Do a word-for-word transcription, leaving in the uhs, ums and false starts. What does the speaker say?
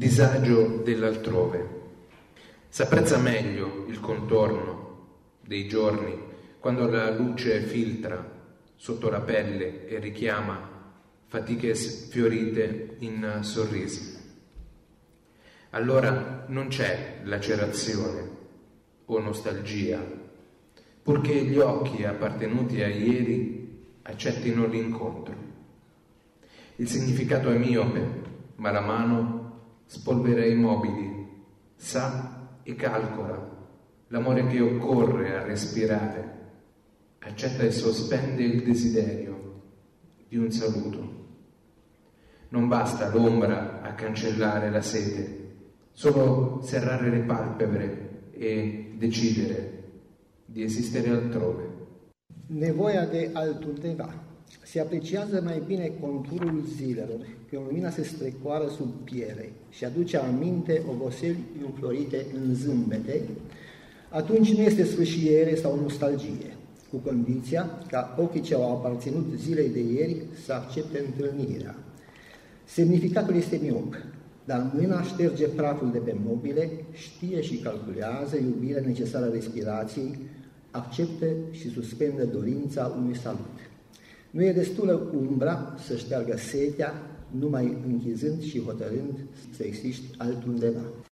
disagio dell'altrove. S'apprezza meglio il contorno dei giorni quando la luce filtra sotto la pelle e richiama fatiche sfiorite in sorrisi. Allora non c'è lacerazione o nostalgia, purché gli occhi appartenuti a ieri accettino l'incontro. Il significato è miope, ma la mano spolvera i mobili, sa e calcola l'amore che occorre a respirare, accetta e sospende il desiderio di un saluto. Non basta l'ombra a cancellare la sete, solo serrare le palpebre e decidere di esistere altrove. Nevoia de altundeva. Se apreciază mai bine conturul zilelor, când lumina se strecoară sub piele și aduce aminte oboseli înflorite în zâmbete, atunci nu este sfârșiere sau nostalgie, cu condiția ca ochii ce au aparținut zilei de ieri să accepte întâlnirea. Semnificatul este miop, dar mâna șterge praful de pe mobile, știe și calculează iubirea necesară respirației, acceptă și suspendă dorința unui salut. Nu e destulă umbra să șteargă setea, numai închizând și hotărând să existi altundeva.